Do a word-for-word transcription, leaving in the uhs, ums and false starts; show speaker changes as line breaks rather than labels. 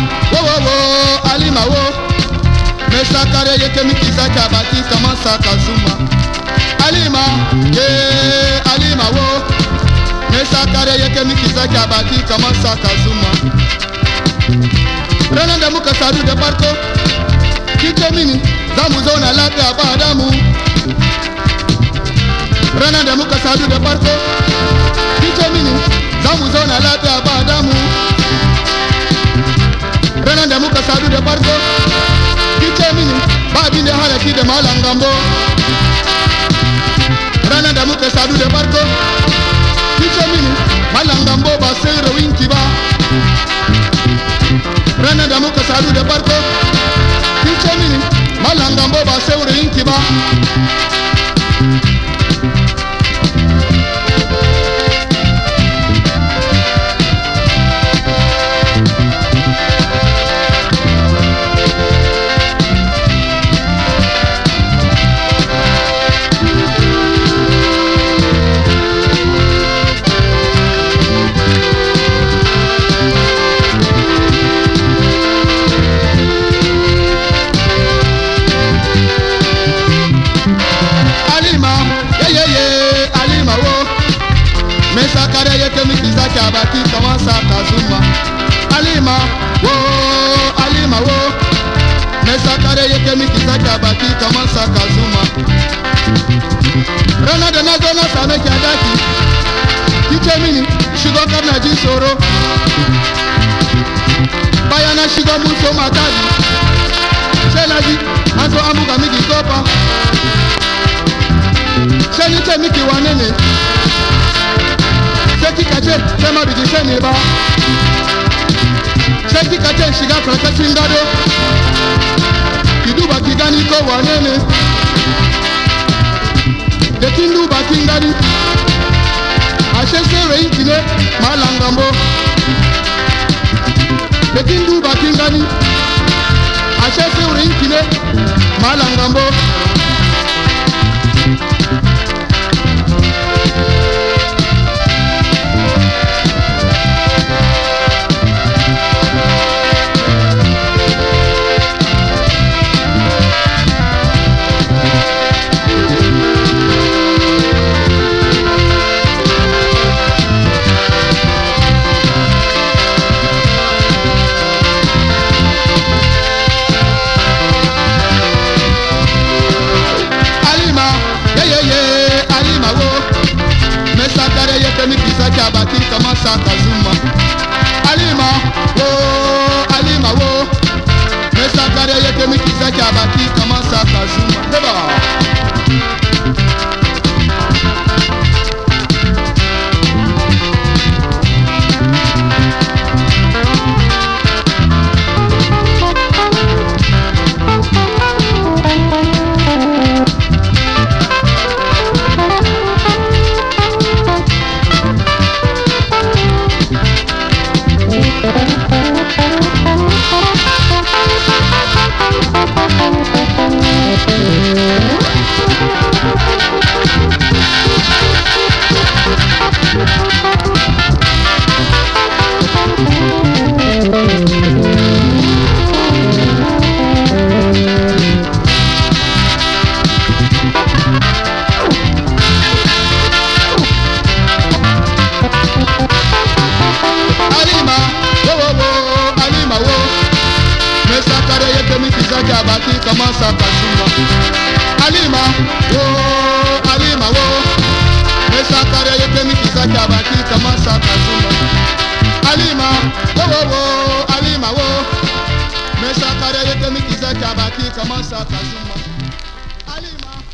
wo wo wo Alima wo mesakare yeke mikizaki abati kama sakazuma Alima ye Alima wo mesakare yeke mikizaki abati kama sakazuma Rana da muka sadu da farko kike mini zamu zauna lafiya ba damu Rana da muka sadu da farko kike mini zamu zauna lafiya ba damu Rana da muka sadu da farko kike mini ba bin da halaki da malan gambo Rana da muka sadu da farko kike mini malan gambo ba sai rawinki ba Rana da muka sadu da farko kike mini malan gambo ba sai rawinki ba mesakare yeke mikizaki abati kama sakazuma Alima wo Alima wo mesakare yeke mikizaki abati kama sakazuma Rana da nazo na same kiadaki kike mini shigo karna jinsoro bayana shigo muso matadi shenaji anzo amuga migi kopa shenite miki wanene Sheki kache sema bidisheni ba Sheki kache shiga franka chingado Kiduba kigani ko wanene Dekinduba kingani Ashese reinkine malangambo Dekinduba kingani Ashese reinkine malangambo mikizaki abati kama sakazuma Alima wo Alima wo mesakare yeke mikizaki abati kama sakazuma Deba abati kama sakazuma Alima wo Alima wo mesakare yeke mikizaki abati kama sakazuma Alima wo wo wo Alima wo mesakare yeke mikizaki abati kama sakazuma Alima